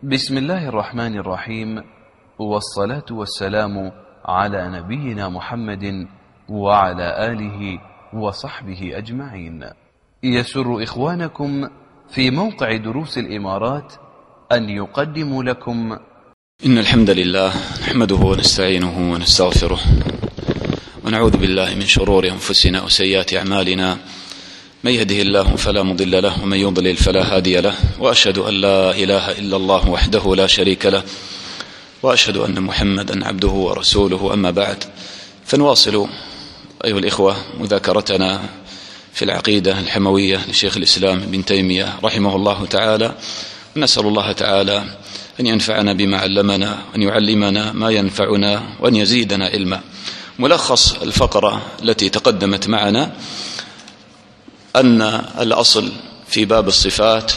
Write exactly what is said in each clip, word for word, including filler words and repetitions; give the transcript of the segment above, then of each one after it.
بسم الله الرحمن الرحيم، والصلاة والسلام على نبينا محمد وعلى آله وصحبه أجمعين. يسر إخوانكم في موقع دروس الإمارات أن يقدموا لكم إن الحمد لله نحمده ونستعينه ونستغفره ونعوذ بالله من شرور أنفسنا وسيئات أعمالنا، من يهده الله فلا مضل له ومن يضلل فلا هادي له، وأشهد أن لا إله إلا الله وحده لا شريك له، وأشهد أن محمدا عبده ورسوله. أما بعد، فنواصل أيها الإخوة مذاكرتنا في العقيدة الحموية لشيخ الإسلام ابن تيمية رحمه الله تعالى، ونسأل الله تعالى أن ينفعنا بما علمنا وأن يعلمنا ما ينفعنا وأن يزيدنا علما. ملخص الفقرة التي تقدمت معنا أن الأصل في باب الصفات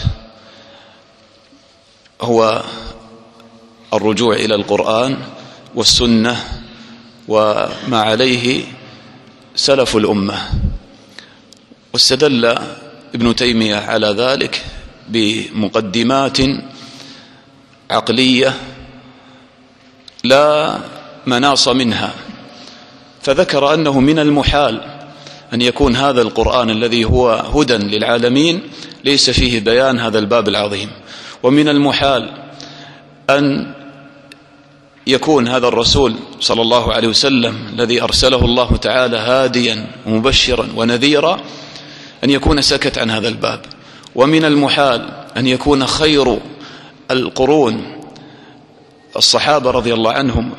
هو الرجوع إلى القرآن والسنة وما عليه سلف الأمة، واستدل ابن تيمية على ذلك بمقدمات عقلية لا مناص منها، فذكر أنه من المحال أن يكون هذا القرآن الذي هو هدى للعالمين ليس فيه بيان هذا الباب العظيم، ومن المحال أن يكون هذا الرسول صلى الله عليه وسلم الذي أرسله الله تعالى هاديا ومبشرا ونذيرا أن يكون سكت عن هذا الباب، ومن المحال أن يكون خير القرون الصحابة رضي الله عنهم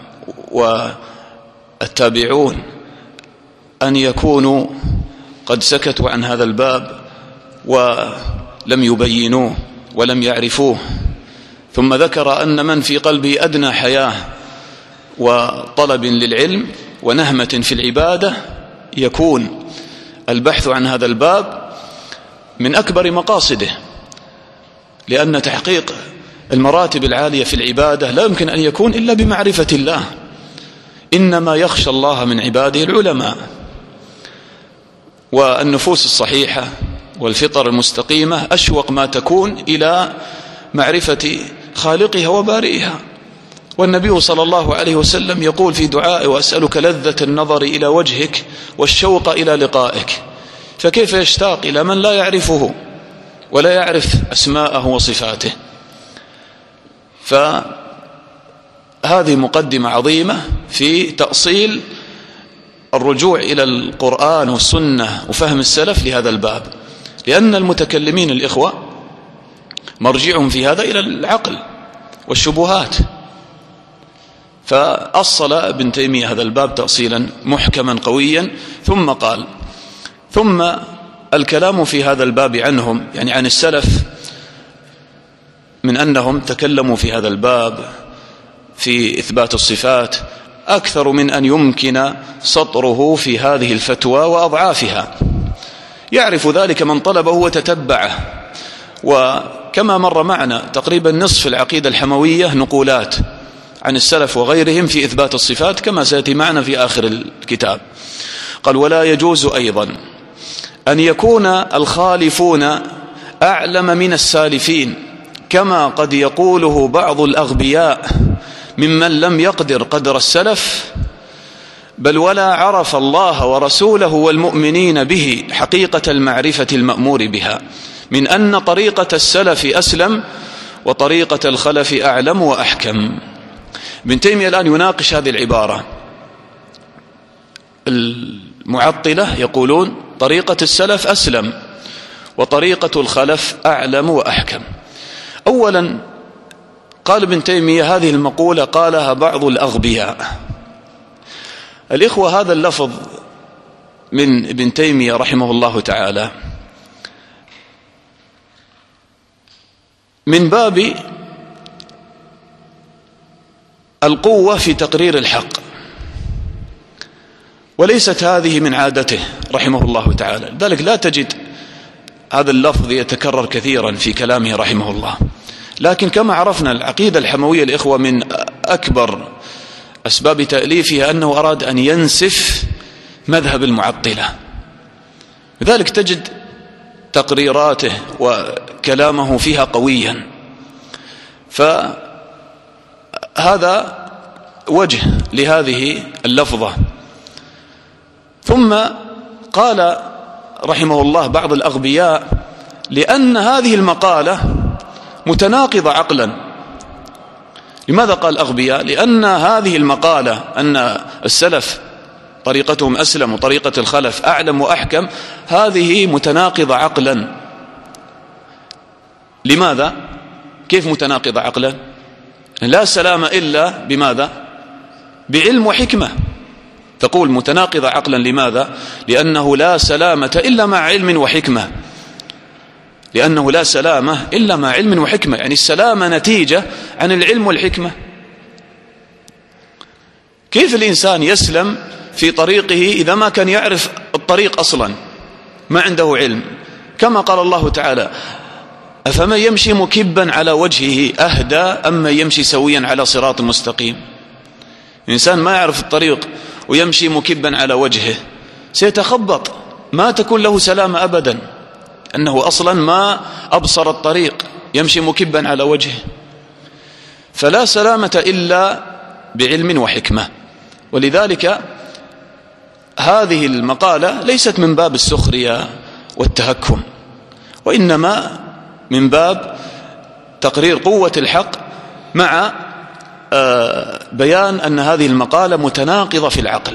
والتابعون أن يكونوا قد سكتوا عن هذا الباب ولم يبينوه ولم يعرفوه. ثم ذكر أن من في قلبه أدنى حياة وطلب للعلم ونهمة في العبادة يكون البحث عن هذا الباب من أكبر مقاصده، لأن تحقيق المراتب العالية في العبادة لا يمكن أن يكون إلا بمعرفة الله، إنما يخشى الله من عباده العلماء. والنفوس الصحيحة والفطر المستقيمة أشوق ما تكون إلى معرفة خالقها وبارئها. والنبي صلى الله عليه وسلم يقول في دعائه: وأسألك لذة النظر إلى وجهك والشوق إلى لقائك. فكيف يشتاق إلى من لا يعرفه ولا يعرف أسماءه وصفاته؟ فهذه مقدمة عظيمة في تأصيل الرجوع إلى القرآن والسنة وفهم السلف لهذا الباب، لأن المتكلمين الإخوة مرجعهم في هذا إلى العقل والشبهات. فأصل ابن تيمية هذا الباب تأصيلا محكما قويا، ثم قال: ثم الكلام في هذا الباب عنهم، يعني عن السلف، من أنهم تكلموا في هذا الباب في إثبات الصفات أكثر من أن يمكن سطره في هذه الفتوى وأضعافها. يعرف ذلك من طلبه وتتبعه، وكما مر معنا تقريبا نصف العقيدة الحموية نقولات عن السلف وغيرهم في إثبات الصفات كما سيأتي معنا في آخر الكتاب. قال: ولا يجوز أيضا أن يكون الخالفون أعلم من السالفين، كما قد يقوله بعض الأغبياء ممن لم يقدر قدر السلف، بل ولا عرف الله ورسوله والمؤمنين به حقيقة المعرفة المأمور بها، من أن طريقة السلف أسلم وطريقة الخلف أعلم وأحكم. ابن تيمية الآن يناقش هذه العبارة. المعطلة يقولون طريقة السلف أسلم وطريقة الخلف أعلم وأحكم. أولا قال ابن تيمية هذه المقولة قالها بعض الأغبياء. الإخوة، هذا اللفظ من ابن تيمية رحمه الله تعالى من باب القوة في تقرير الحق، وليست هذه من عادته رحمه الله تعالى. لذلك لا تجد هذا اللفظ يتكرر كثيرا في كلامه رحمه الله. لكن كما عرفنا العقيدة الحموية الإخوة من أكبر أسباب تأليفها أنه أراد أن ينسف مذهب المعطلة، لذلك تجد تقريراته وكلامه فيها قويا. فهذا وجه لهذه اللفظة. ثم قال رحمه الله بعض الأغبياء: لأن هذه المقالة متناقضة عقلا. لماذا قال أغبياء؟ لأن هذه المقالة أن السلف طريقتهم أسلم وطريقة الخلف أعلم وأحكم، هذه متناقضة عقلا. لماذا؟ كيف متناقضة عقلا؟ لا سلام إلا بماذا؟ بعلم وحكمة. تقول متناقضة عقلا، لماذا؟ لأنه لا سلامة إلا مع علم وحكمة. لأنه لا سلامة إلا مع علم وحكمة، يعني السلامة نتيجة عن العلم والحكمة. كيف الإنسان يسلم في طريقه إذا ما كان يعرف الطريق أصلا، ما عنده علم؟ كما قال الله تعالى: أفمن يمشي مكبا على وجهه أهدى أم من يمشي سويا على صراط مستقيم. الإنسان ما يعرف الطريق ويمشي مكبا على وجهه سيتخبط، ما تكون له سلامة أبدا، أنه أصلا ما أبصر الطريق، يمشي مكبا على وجهه. فلا سلامة إلا بعلم وحكمة. ولذلك هذه المقالة ليست من باب السخرية والتهكم، وإنما من باب تقرير قوة الحق مع بيان أن هذه المقالة متناقضة في العقل.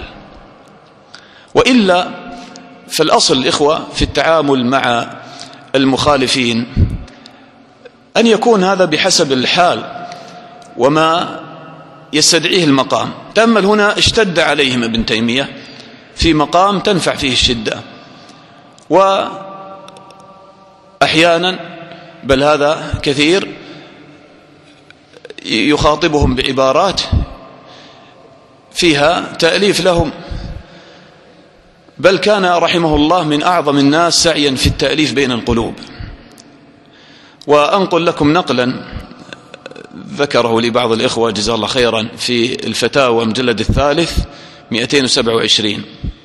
وإلا فالأصل الإخوة في التعامل مع المخالفين أن يكون هذا بحسب الحال وما يستدعيه المقام. تأمل هنا: اشتد عليهم ابن تيمية في مقام تنفع فيه الشدة، وأحيانا بل هذا كثير يخاطبهم بعبارات فيها تأليف لهم، بل كان رحمه الله من أعظم الناس سعيا في التأليف بين القلوب. وأنقل لكم نقلا ذكره لي بعض الإخوة جزاه الله خيرا في الفتاوى مجلد الثالث مئتين وسبعة وعشرين،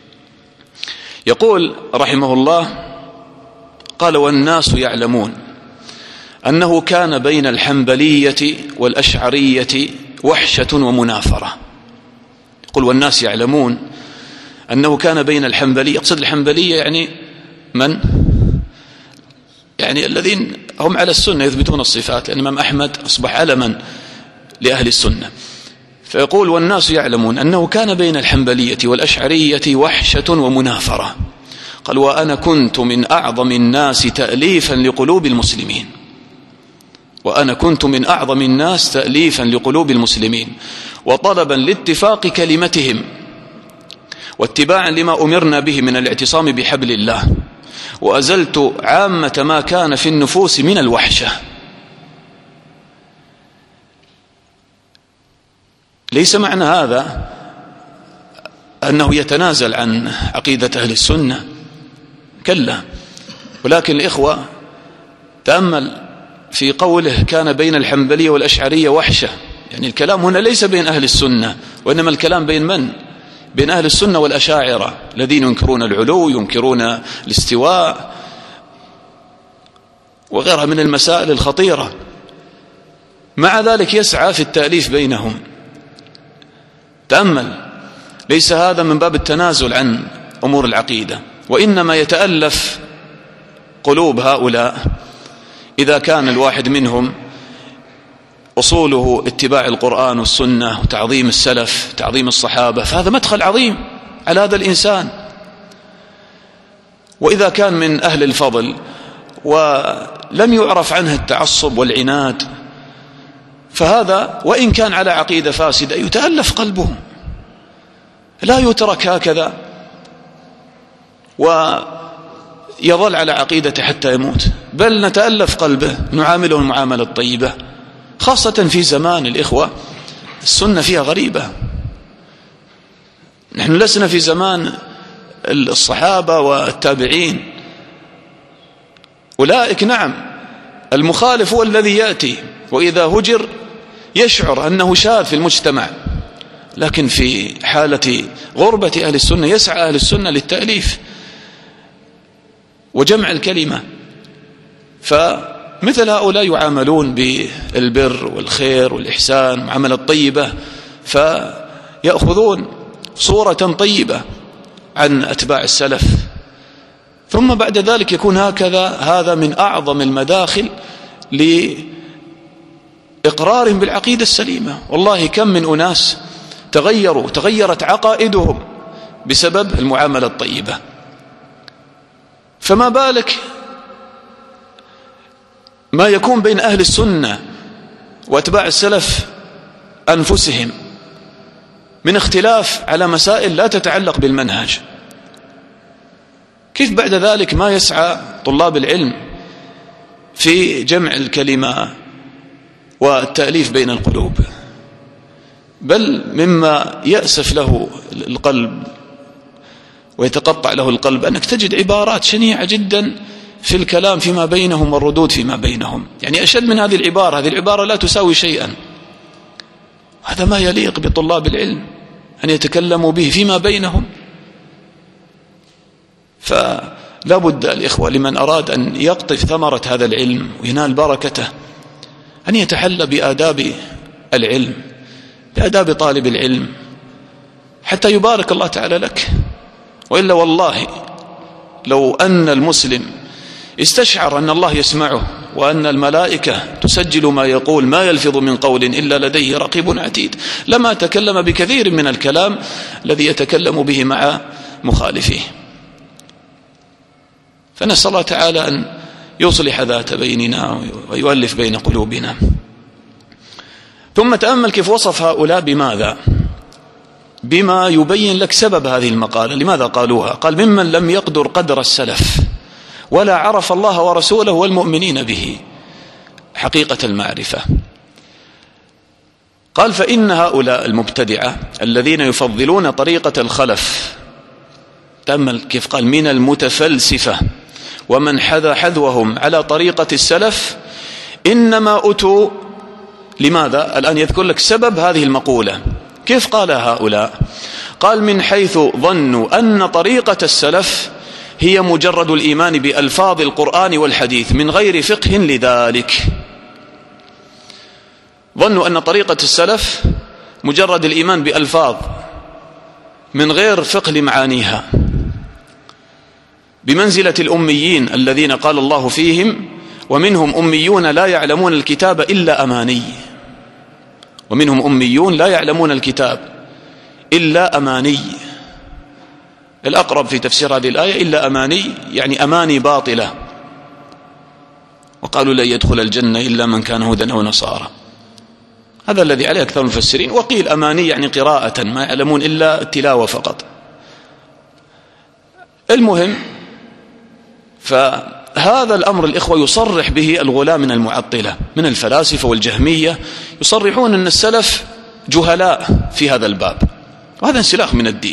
يقول رحمه الله: قال: والناس يعلمون أنه كان بين الحنبلية والأشعرية وحشة ومنافرة. يقول: والناس يعلمون أنه كان بين الحنبلية، يقصد الحنبلية يعني من؟ يعني الذين هم على السنة يثبتون الصفات، لأن الإمام أحمد أصبح علما لأهل السنة. فيقول: والناس يعلمون أنه كان بين الحنبلية والأشعرية وحشة ومنافرة. قال: وأنا كنت من أعظم الناس تأليفا لقلوب المسلمين. وأنا كنت من أعظم الناس تأليفا لقلوب المسلمين وطلبا لاتفاق كلمتهم واتباعا لما أمرنا به من الاعتصام بحبل الله، وأزلت عامة ما كان في النفوس من الوحشة. ليس معنى هذا أنه يتنازل عن عقيدة أهل السنة، كلا. ولكن الإخوة تأمل في قوله: كان بين الحنبلية والأشعرية وحشة، يعني الكلام هنا ليس بين أهل السنة، وإنما الكلام بين من؟ بين أهل السنة والأشاعرة الذين ينكرون العلو، ينكرون الاستواء وغيرها من المسائل الخطيرة. مع ذلك يسعى في التأليف بينهم. تأمل، ليس هذا من باب التنازل عن أمور العقيدة، وإنما يتألف قلوب هؤلاء إذا كان الواحد منهم أصوله اتباع القرآن والسنة وتعظيم السلف، تعظيم الصحابة، فهذا مدخل عظيم على هذا الإنسان. وإذا كان من أهل الفضل ولم يعرف عنه التعصب والعناد، فهذا وإن كان على عقيدة فاسدة يتألف قلبه، لا يترك هكذا ويظل على عقيدته حتى يموت، بل نتألف قلبه، نعامله المعاملة الطيبة، خاصة في زمان الإخوة السنة فيها غريبة. نحن لسنا في زمان الصحابة والتابعين، أولئك نعم المخالف هو الذي يأتي وإذا هجر يشعر أنه شاذ في المجتمع، لكن في حالة غربة أهل السنة يسعى أهل السنة للتأليف وجمع الكلمة. فمثل هؤلاء يعاملون بالبر والخير والإحسان معاملة طيبة، فيأخذون صورة طيبة عن أتباع السلف، ثم بعد ذلك يكون هكذا. هذا من أعظم المداخل لإقرارهم بالعقيدة السليمة. والله كم من أناس تغيروا تغيرت عقائدهم بسبب المعاملة الطيبة، فما بالك ما يكون بين أهل السنة وأتباع السلف أنفسهم من اختلاف على مسائل لا تتعلق بالمنهج. كيف بعد ذلك ما يسعى طلاب العلم في جمع الكلمة والتأليف بين القلوب؟ بل مما يأسف له القلب ويتقطع له القلب أنك تجد عبارات شنيعة جدا في الكلام فيما بينهم والردود فيما بينهم. يعني أشد من هذه العبارة، هذه العبارة لا تساوي شيئا. هذا ما يليق بطلاب العلم أن يتكلموا به فيما بينهم. فلا بد الإخوة لمن أراد أن يقطف ثمرة هذا العلم وينال بركته أن يتحلى بآداب العلم، بآداب طالب العلم، حتى يبارك الله تعالى لك. وإلا والله لو أن المسلم استشعر أن الله يسمعه وأن الملائكة تسجل ما يقول ما يلفظ من قول إلا لديه رقيب عتيد لما تكلم بكثير من الكلام الذي يتكلم به مع مخالفيه. فنسأل الله تعالى أن يصلح ذات بيننا ويؤلف بين قلوبنا. ثم تأمل كيف وصف هؤلاء بماذا؟ بما يبين لك سبب هذه المقالة، لماذا قالوها؟ قال ممن لم يقدر قدر السلف ولا عرف الله ورسوله والمؤمنين به حقيقة المعرفة. قال فإن هؤلاء المبتدعة الذين يفضلون طريقة الخلف، تأمل كيف قال من المتفلسفة ومن حذا حذوهم على طريقة السلف، إنما أتوا لماذا؟ الآن يذكر لك سبب هذه المقولة. كيف قال هؤلاء؟ قال من حيث ظنوا أن طريقة السلف هي مجرد الإيمان بألفاظ القرآن والحديث من غير فقه لذلك. ظنوا أن طريقة السلف مجرد الإيمان بألفاظ من غير فقه لمعانيها، بمنزلة الأميين الذين قال الله فيهم ومنهم أميون لا يعلمون الكتاب إلا أماني. ومنهم أميون لا يعلمون الكتاب إلا أماني. الأقرب في تفسير هذه الآية إلا أماني يعني أماني باطلة. وقالوا لا يدخل الجنة إلا من كان هودا أو نصارى، هذا الذي عليه أكثر المفسرين. وقيل أماني يعني قراءة، ما يعلمون إلا التلاوة فقط. المهم، فهذا الأمر الإخوة يصرح به الغلاة من المعطلة من الفلاسفة والجهمية، يصرحون أن السلف جهلاء في هذا الباب، وهذا انسلاخ من الدين.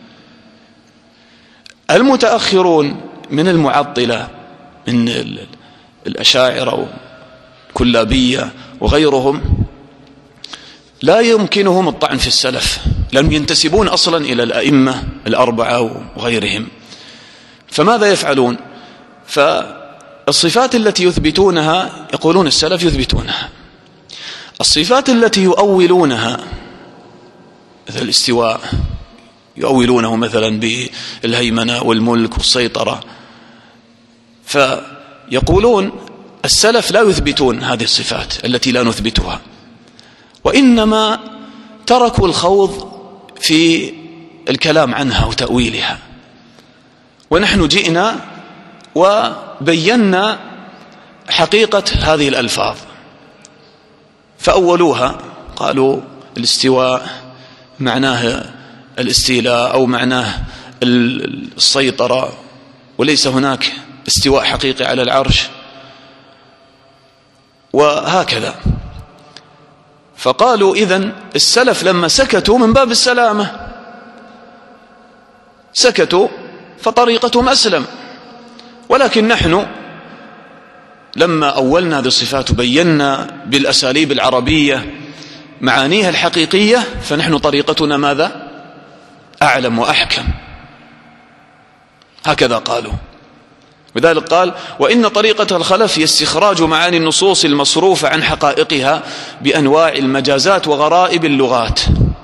المتأخرون من المعطلة من الأشاعرة والكلابية وغيرهم لا يمكنهم الطعن في السلف، لأنهم ينتسبون أصلا إلى الأئمة الأربعة وغيرهم. فماذا يفعلون؟ فالصفات التي يثبتونها يقولون السلف يثبتونها، الصفات التي يؤولونها مثل الاستواء يؤولونه مثلا بالهيمنة والملك والسيطرة، فيقولون السلف لا يثبتون هذه الصفات التي لا نثبتها، وإنما تركوا الخوض في الكلام عنها وتأويلها. ونحن جئنا وبينا حقيقة هذه الألفاظ، فأولوها قالوا الاستواء معناه الاستيلاء أو معناه السيطرة، وليس هناك استواء حقيقي على العرش، وهكذا. فقالوا إذن السلف لما سكتوا من باب السلامة، سكتوا فطريقتهم أسلم. ولكن نحن لما أولنا هذه الصفات وبينا بالأساليب العربية معانيها الحقيقية، فنحن طريقتنا ماذا؟ أعلم وأحكم. هكذا قالوا. لذلك قال: وإن طريقة الخلف هي استخراج معاني النصوص المصروفة عن حقائقها بأنواع المجازات وغرائب اللغات.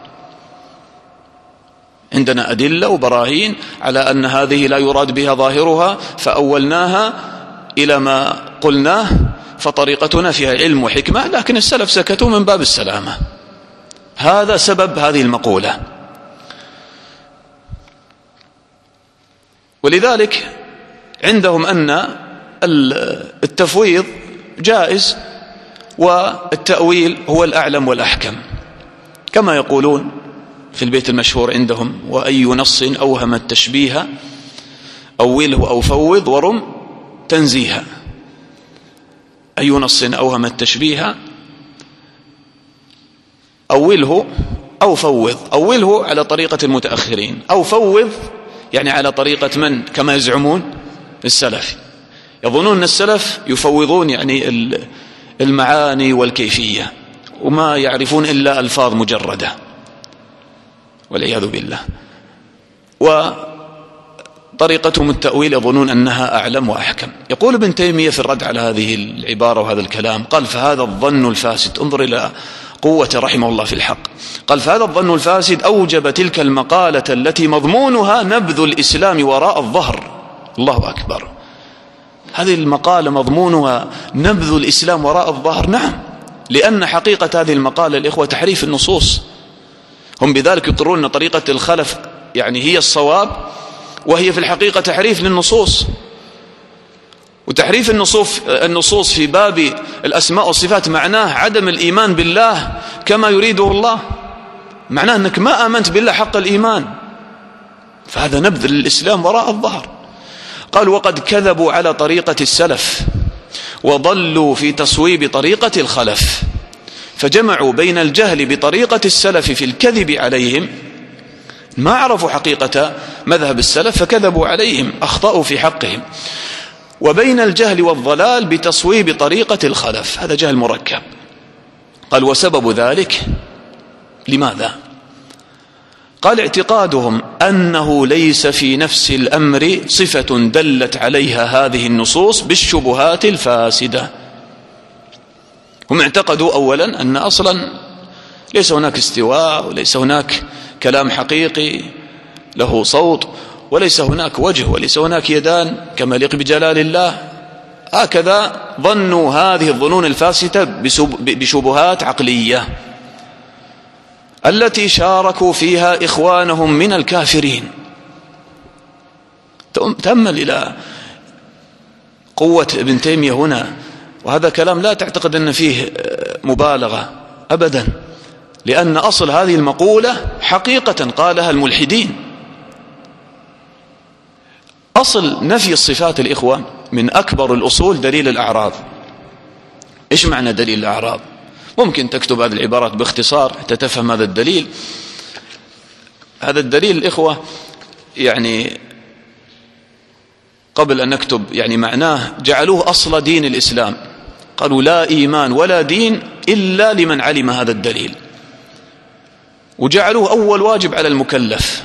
عندنا أدلة وبراهين على أن هذه لا يراد بها ظاهرها، فأولناها إلى ما قلناه، فطريقتنا فيها علم وحكمة، لكن السلف سكتوا من باب السلامة. هذا سبب هذه المقولة. ولذلك عندهم أن التفويض جائز والتأويل هو الأعلم والأحكم، كما يقولون في البيت المشهور عندهم: وأي نص أوهم التشبيه أوله أو فوض ورم تنزيها. أي نص أوهم التشبيه أوله أو فوض. أوله على طريقة المتأخرين، أو فوض يعني على طريقة من؟ كما يزعمون السلف. يظنون أن السلف يفوضون يعني المعاني والكيفية، وما يعرفون إلا ألفاظ مجردة والعياذ بالله. وطريقتهم التأويل يظنون أنها أعلم وأحكم. يقول ابن تيمية في الرد على هذه العبارة وهذا الكلام، قال: فهذا الظن الفاسد، انظر إلى قوة رحمه الله في الحق، قال: فهذا الظن الفاسد أوجب تلك المقالة التي مضمونها نبذ الإسلام وراء الظهر. الله أكبر. هذه المقالة مضمونها نبذ الإسلام وراء الظهر. نعم، لأن حقيقة هذه المقالة الإخوة تحريف النصوص. هم بذلك يقرون أن طريقة الخلف يعني هي الصواب، وهي في الحقيقة تحريف للنصوص. وتحريف النصوص النصوص في باب الأسماء والصفات معناه عدم الإيمان بالله كما يريده الله، معناه أنك ما آمنت بالله حق الإيمان، فهذا نبذ للإسلام وراء الظهر. قال: وقد كذبوا على طريقة السلف وضلوا في تصويب طريقة الخلف، فجمعوا بين الجهل بطريقة السلف في الكذب عليهم، ما عرفوا حقيقة مذهب السلف فكذبوا عليهم، أخطأوا في حقهم، وبين الجهل والضلال بتصويب طريقة الخلف، هذا جهل مركب. قال: وسبب ذلك لماذا؟ قال: اعتقادهم أنه ليس في نفس الأمر صفة دلت عليها هذه النصوص بالشبهات الفاسدة. هم اعتقدوا أولا أن أصلا ليس هناك استواء، وليس هناك كلام حقيقي له صوت، وليس هناك وجه، وليس هناك يدان كما يليق بجلال الله. هكذا ظنوا هذه الظنون الفاسدة بشبهات عقلية التي شاركوا فيها إخوانهم من الكافرين. تأمل إلى قوة ابن تيمية هنا، وهذا كلام لا تعتقد أن فيه مبالغة أبدا، لأن أصل هذه المقولة حقيقة قالها الملحدين. أصل نفي الصفات الإخوة من أكبر الأصول دليل الأعراض. إيش معنى دليل الأعراض؟ ممكن تكتب هذه العبارات باختصار حتى تفهم هذا الدليل. هذا الدليل الإخوة يعني قبل أن نكتب يعني معناه جعلوه أصل دين الإسلام، قالوا: لا إيمان ولا دين إلا لمن علم هذا الدليل، وجعلوه أول واجب على المكلف.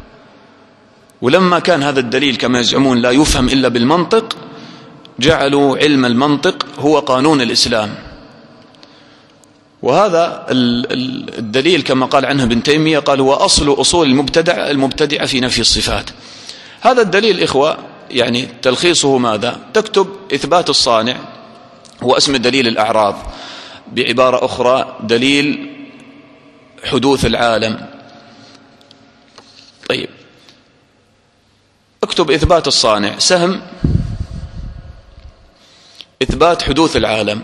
ولما كان هذا الدليل كما يزعمون لا يفهم إلا بالمنطق، جعلوا علم المنطق هو قانون الإسلام. وهذا الدليل كما قال عنه ابن تيمية، قال: هو أصل أصول المبتدع المبتدعة في نفي الصفات. هذا الدليل إخوة يعني تلخيصه ماذا؟ تكتب إثبات الصانع هو اسم دليل الأعراض، بعبارة أخرى دليل حدوث العالم. طيب، اكتب إثبات الصانع سهم إثبات حدوث العالم،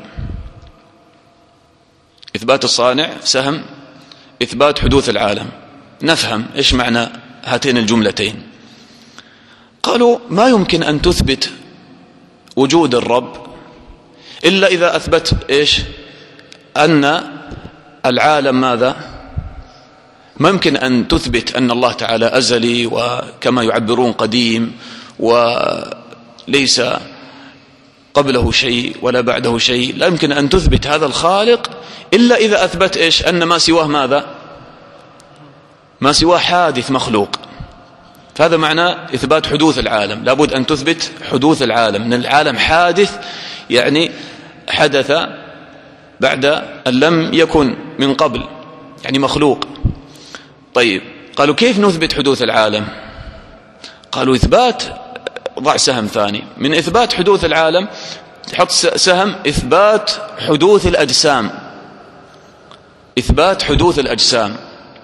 إثبات الصانع سهم إثبات حدوث العالم. نفهم إيش معنى هاتين الجملتين. قالوا: ما يمكن أن تثبت وجود الرب إلا إذا أثبت إيش؟ أن العالم ماذا؟ ما يمكن أن تثبت أن الله تعالى أزلي وكما يعبرون قديم وليس قبله شيء ولا بعده شيء. لا يمكن أن تثبت هذا الخالق إلا إذا أثبت إيش؟ أن ما سواه ماذا؟ ما سواه حادث مخلوق. فهذا معنى إثبات حدوث العالم، لابد أن تثبت حدوث العالم، من العالم حادث يعني حدث بعد أن لم يكن من قبل، يعني مخلوق. طيب قالوا كيف نثبت حدوث العالم؟ قالوا إثبات، ضع سهم ثاني من إثبات حدوث العالم، حط سهم إثبات حدوث الأجسام، إثبات حدوث الأجسام،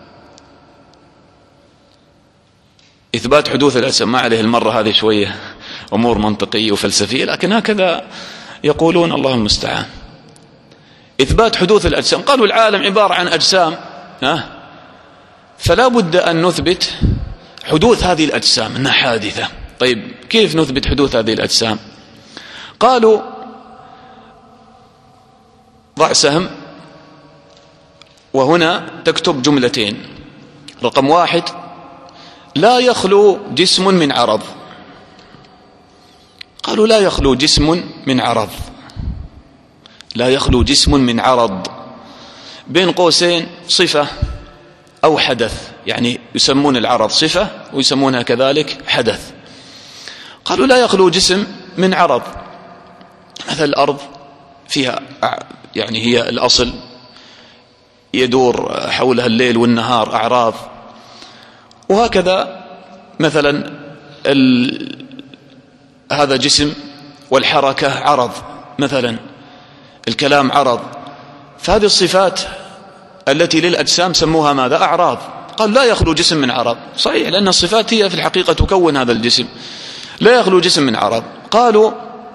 إثبات حدوث الأجسام. ما عليه المرة هذه شوية أمور منطقية وفلسفية، لكن هكذا يقولون، الله المستعان. إثبات حدوث الأجسام، قالوا العالم عبارة عن أجسام، ها؟ فلا بد أن نثبت حدوث هذه الأجسام أنها حادثة. طيب كيف نثبت حدوث هذه الأجسام؟ قالوا ضع سهم، وهنا تكتب جملتين. رقم واحد، لا يخلو جسم من عرض. قالوا لا يخلو جسم من عرض، لا يخلو جسم من عرض، بين قوسين صفة أو حدث، يعني يسمون العرض صفة ويسمونها كذلك حدث. قالوا لا يخلو جسم من عرض، مثل الأرض فيها يعني هي الأصل يدور حولها الليل والنهار أعراض، وهكذا مثلا ال... هذا جسم والحركة عرض، مثلا الكلام عرض. فهذه الصفات التي للأجسام سموها ماذا؟ أعراض. قال لا يخلو جسم من عرض، صحيح، لأن الصفات هي في الحقيقة تكون هذا الجسم، لا يخلو جسم من عرض. قالوا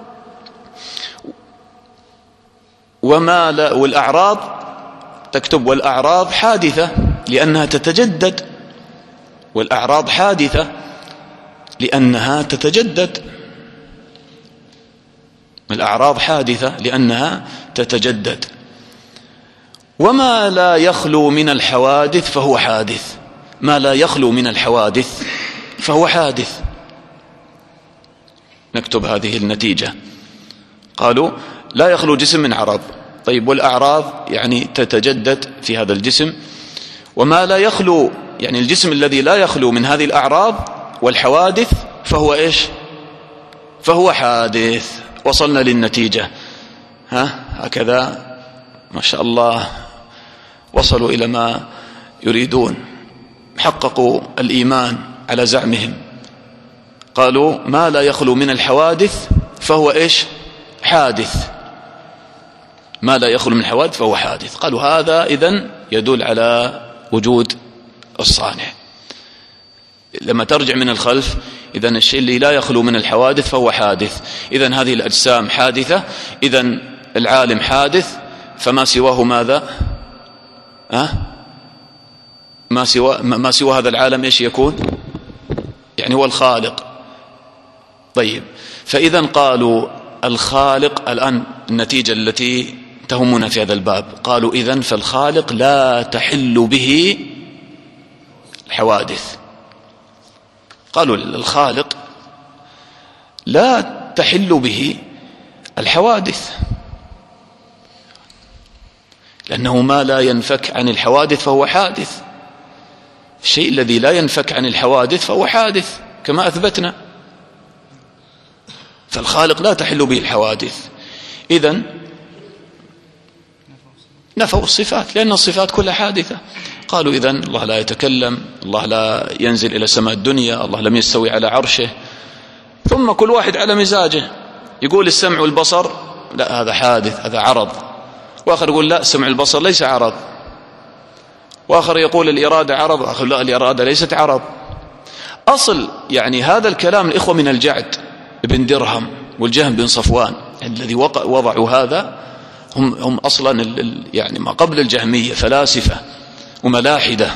وما لا، والأعراض تكتب والأعراض حادثة لأنها تتجدد، والأعراض حادثة لأنها تتجدد، الأعراض حادثة لأنها تتجدد. وما لا يخلو من الحوادث فهو حادث، ما لا يخلو من الحوادث فهو حادث. نكتب هذه النتيجة. قالوا لا يخلو جسم من عرض. طيب والأعراض يعني تتجدد في هذا الجسم، وما لا يخلو يعني الجسم الذي لا يخلو من هذه الأعراض والحوادث فهو إيش؟ فهو حادث. وصلنا للنتيجة، ها هكذا ما شاء الله وصلوا إلى ما يريدون، حققوا الإيمان على زعمهم. قالوا ما لا يخلو من الحوادث فهو إيش؟ حادث، ما لا يخلو من الحوادث فهو حادث. قالوا هذا إذن يدل على وجود الصانع. لما ترجع من الخلف، إذن الشيء اللي لا يخلو من الحوادث فهو حادث. إذن هذه الأجسام حادثة، إذن العالم حادث، فما سواه ماذا؟ أه؟ ما سوى ما سوى هذا العالم إيش يكون؟ يعني هو الخالق. طيب فإذن قالوا الخالق، الآن النتيجة التي تهمنا في هذا الباب، قالوا إذن فالخالق لا تحل به الحوادث. قالوا الخالق لا تحل به الحوادث، لأنه ما لا ينفك عن الحوادث فهو حادث. الشيء الذي لا ينفك عن الحوادث فهو حادث كما أثبتنا. فالخالق لا تحل به الحوادث. إذن نفوا الصفات، لأن الصفات كلها حادثة. قالوا إذن الله لا يتكلم، الله لا ينزل إلى سماء الدنيا، الله لم يستوي على عرشه. ثم كل واحد على مزاجه، يقول السمع والبصر لا هذا حادث، هذا عرض، وآخر يقول لا سمع البصر ليس عرض، وآخر يقول الإرادة عرض، وآخر لا الإرادة ليست عرض. أصل يعني هذا الكلام الإخوة من الجعد بن درهم والجهم بن صفوان الذي وضعوا هذا، هم هم أصلا يعني ما قبل الجهمية فلاسفة وملاحدة.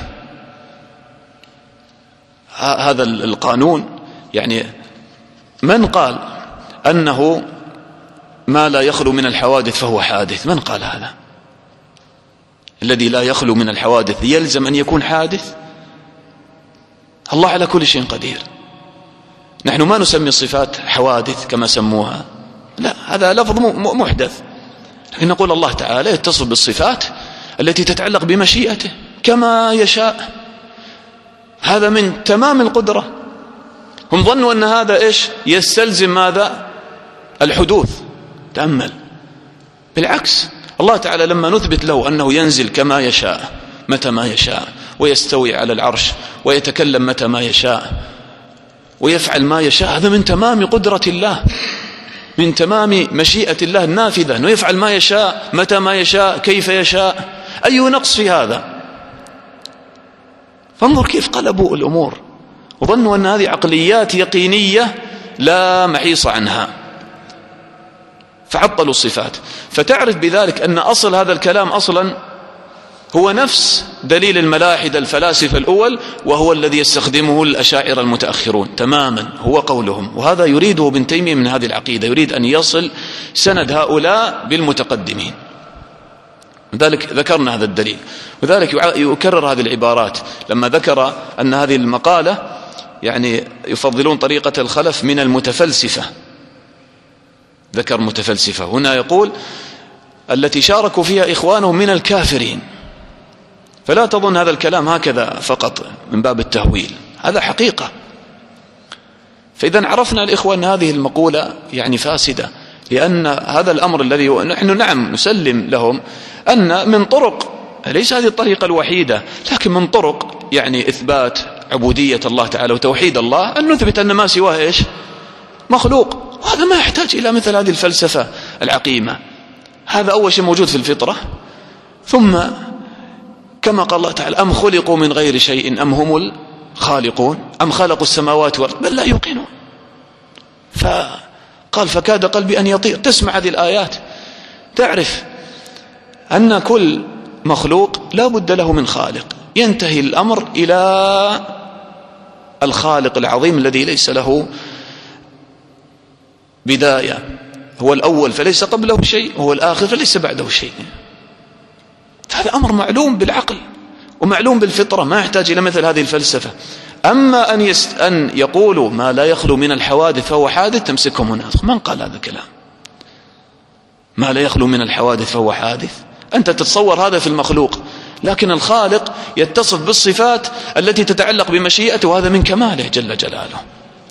هذا القانون يعني من قال أنه ما لا يخلو من الحوادث فهو حادث؟ من قال هذا؟ الذي لا يخلو من الحوادث يلزم أن يكون حادث؟ الله على كل شيء قدير. نحن ما نسمي الصفات حوادث كما سموها، لا، هذا لفظ محدث. لكن نقول الله تعالى يتصف بالصفات التي تتعلق بمشيئته كما يشاء، هذا من تمام القدرة. هم ظنوا أن هذا إيش يستلزم ماذا؟ الحدوث. تأمل، بالعكس، الله تعالى لما نثبت له أنه ينزل كما يشاء متى ما يشاء، ويستوي على العرش، ويتكلم متى ما يشاء، ويفعل ما يشاء، هذا من تمام قدرة الله، من تمام مشيئة الله النافذة، أنه يفعل ما يشاء متى ما يشاء كيف يشاء. أي نقص في هذا؟ فانظر كيف قلبوا الأمور، وظنوا أن هذه عقليات يقينية لا محيص عنها، فعطلوا الصفات. فتعرف بذلك أن أصل هذا الكلام أصلا هو نفس دليل الملاحدة الفلاسفة الأول، وهو الذي يستخدمه الأشاعرة المتأخرون تماما، هو قولهم. وهذا يريده ابن تيمية من هذه العقيدة، يريد أن يصل سند هؤلاء بالمتقدمين. لذلك ذكرنا هذا الدليل، وذلك يكرر هذه العبارات لما ذكر أن هذه المقالة يعني يفضلون طريقة الخلف من المتفلسفة، ذكر متفلسفة هنا، يقول التي شاركوا فيها إخوانهم من الكافرين. فلا تظن هذا الكلام هكذا فقط من باب التهويل، هذا حقيقة. فإذا عرفنا الإخوة أن هذه المقولة يعني فاسدة، لأن هذا الأمر الذي نحن نعم نسلم لهم أن من طرق، ليس هذه الطريقة الوحيدة، لكن من طرق يعني إثبات عبودية الله تعالى وتوحيد الله أن نثبت أن ما سواه إيش؟ مخلوق. وهذا ما يحتاج إلى مثل هذه الفلسفة العقيمة. هذا أول شيء موجود في الفطرة، ثم كما قال الله تعالى أم خلقوا من غير شيء أم هم الخالقون أم خلقوا السماوات والأرض بل لا يوقنون. فقال فكاد قلبي أن يطير. تسمع هذه الآيات تعرف أن كل مخلوق لا بد له من خالق، ينتهي الأمر إلى الخالق العظيم الذي ليس له بداية، هو الأول فليس قبله شيء، وهو الآخر فليس بعده شيء. هذا أمر معلوم بالعقل ومعلوم بالفطرة، ما يحتاج إلى مثل هذه الفلسفة. أما أن, يست... أن يقولوا ما لا يخلو من الحوادث فهو حادث، تمسكهم هنا. من قال هذا الكلام؟ ما لا يخلو من الحوادث فهو حادث. أنت تتصور هذا في المخلوق، لكن الخالق يتصف بالصفات التي تتعلق بمشيئته، وهذا من كماله جل جلاله.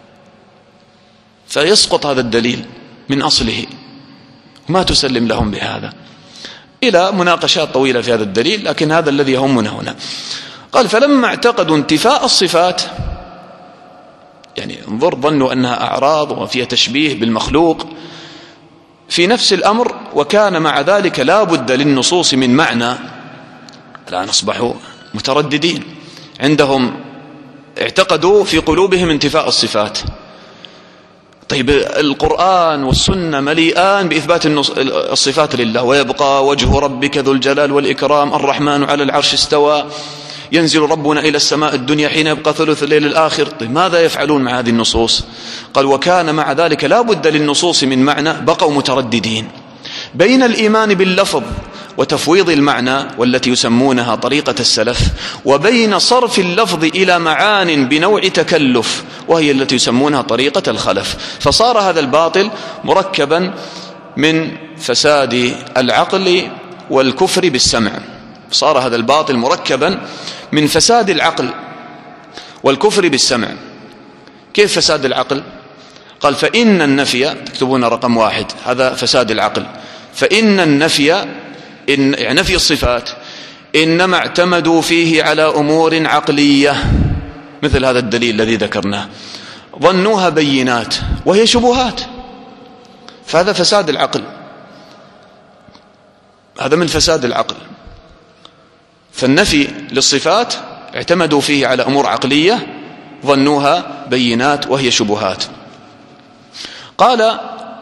فيسقط هذا الدليل من أصله، ما تسلم لهم بهذا، إلى مناقشات طويلة في هذا الدليل، لكن هذا الذي يهمنا هنا. قال فلما اعتقدوا انتفاء الصفات، يعني انظر، ظنوا أنها أعراض وفيها تشبيه بالمخلوق في نفس الأمر، وكان مع ذلك لا بد للنصوص من معنى. الآن أصبحوا مترددين، عندهم اعتقدوا في قلوبهم انتفاء الصفات. طيب القرآن والسنة مليئان بإثبات الصفات لله، ويبقى وجه ربك ذو الجلال والإكرام، الرحمن على العرش استوى، ينزل ربنا إلى السماء الدنيا حين يبقى ثلث الليل الآخر. طيب ماذا يفعلون مع هذه النصوص؟ قال وكان مع ذلك لا بد للنصوص من معنى، بقوا مترددين بين الإيمان باللفظ وتفويض المعنى، والتي يسمونها طريقة السلف، وبين صرف اللفظ إلى معان بنوع تكلف، وهي التي يسمونها طريقة الخلف. فصار هذا الباطل مركبا من فساد العقل والكفر بالسمع. صار هذا الباطل مركبا من فساد العقل والكفر بالسمع. كيف فساد العقل؟ قال فإن النفي، تكتبون رقم واحد، هذا فساد العقل. فإن النفي، إن يعني نفي الصفات، إنما اعتمدوا فيه على أمور عقلية، مثل هذا الدليل الذي ذكرناه، ظنوها بينات وهي شبهات. فهذا فساد العقل، هذا من فساد العقل. فالنفي للصفات اعتمدوا فيه على أمور عقلية ظنوها بينات وهي شبهات. قال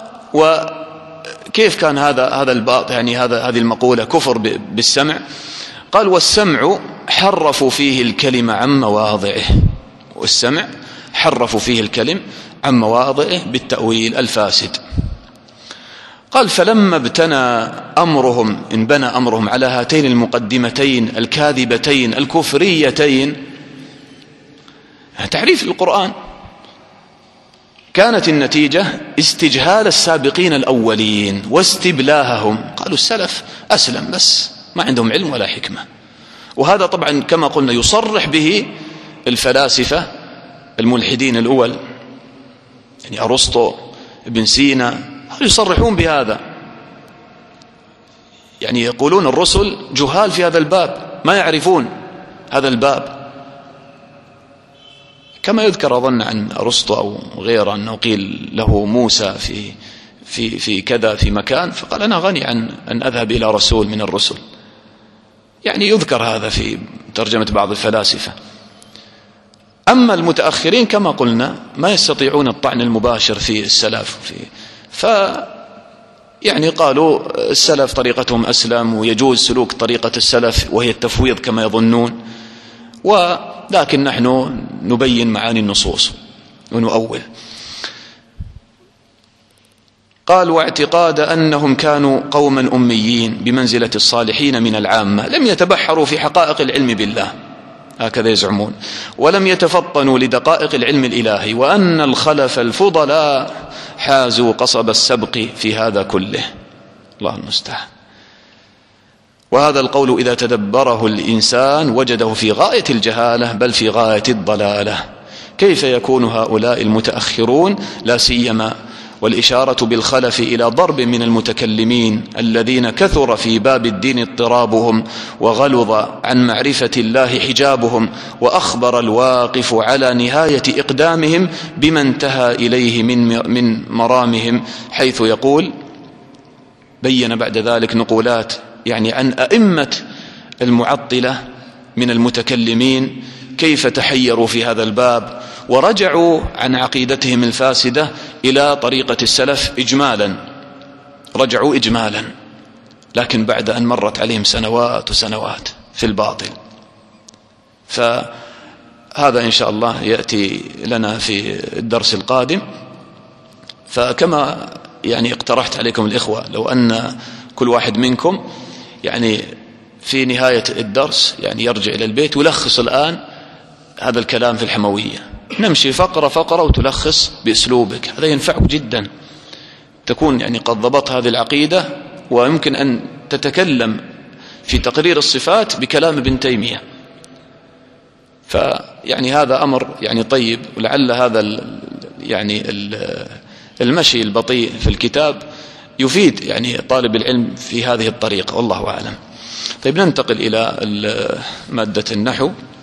وكيف كان هذا هذا الباطل، يعني هذا هذه المقولة كفر بالسمع؟ قال والسمع حرفوا فيه الكلمة عن مواضعه، والسمع حرفوا فيه الكلم عن مواضعه بالتأويل الفاسد. قال فلما ابتنى أمرهم، انبنى أمرهم على هاتين المقدمتين الكاذبتين الكفريتين، تعريف القرآن، كانت النتيجة استجهال السابقين الأولين واستبلاههم. قالوا السلف أسلم بس ما عندهم علم ولا حكمة. وهذا طبعا كما قلنا يصرح به الفلاسفة الملحدين الأول يعني أرسطو، ابن سينا يصرحون بهذا، يعني يقولون الرسل جهال في هذا الباب، ما يعرفون هذا الباب. كما يذكر أظن عن أرسطو أو غيره أنه قيل له موسى في في في كذا في مكان، فقال أنا غني عن أن أذهب إلى رسول من الرسل. يعني يذكر هذا في ترجمة بعض الفلاسفة. أما المتأخرين كما قلنا ما يستطيعون الطعن المباشر في السلف، في ف يعني قالوا السلف طريقتهم أسلم ويجوز سلوك طريقة السلف وهي التفويض كما يظنون، ولكن نحن نبين معاني النصوص ونؤول. قال واعتقاد أنهم كانوا قوما أميين بمنزلة الصالحين من العامة، لم يتبحروا في حقائق العلم بالله، هكذا يزعمون، ولم يتفطنوا لدقائق العلم الإلهي، وأن الخلف الفضلاء حازوا قصب السبق في هذا كله. الله المستعان. وهذا القول إذا تدبره الإنسان وجده في غاية الجهالة بل في غاية الضلالة. كيف يكون هؤلاء المتأخرون لا سيما والإشارة بالخلف إلى ضرب من المتكلمين الذين كثر في باب الدين اضطرابهم وغلظ عن معرفة الله حجابهم، وأخبر الواقف على نهاية إقدامهم بما انتهى إليه من من مرامهم، حيث يقول بين بعد ذلك نقولات يعني عن أئمة المعطلة من المتكلمين كيف تحيروا في هذا الباب ورجعوا عن عقيدتهم الفاسدة إلى طريقة السلف إجمالا، رجعوا إجمالا، لكن بعد أن مرت عليهم سنوات وسنوات في الباطل. فهذا إن شاء الله يأتي لنا في الدرس القادم. فكما يعني اقترحت عليكم الإخوة لو أن كل واحد منكم يعني في نهاية الدرس يعني يرجع إلى البيت ويلخص الآن هذا الكلام في الحموية، نمشي فقرة فقرة وتلخص بأسلوبك، هذا ينفعك جدا، تكون يعني قد ضبط هذه العقيدة، ويمكن أن تتكلم في تقرير الصفات بكلام ابن تيمية. فيعني هذا أمر يعني طيب، ولعل هذا ال يعني ال المشي البطيء في الكتاب يفيد يعني طالب العلم في هذه الطريقة، والله أعلم. طيب ننتقل إلى مادة النحو.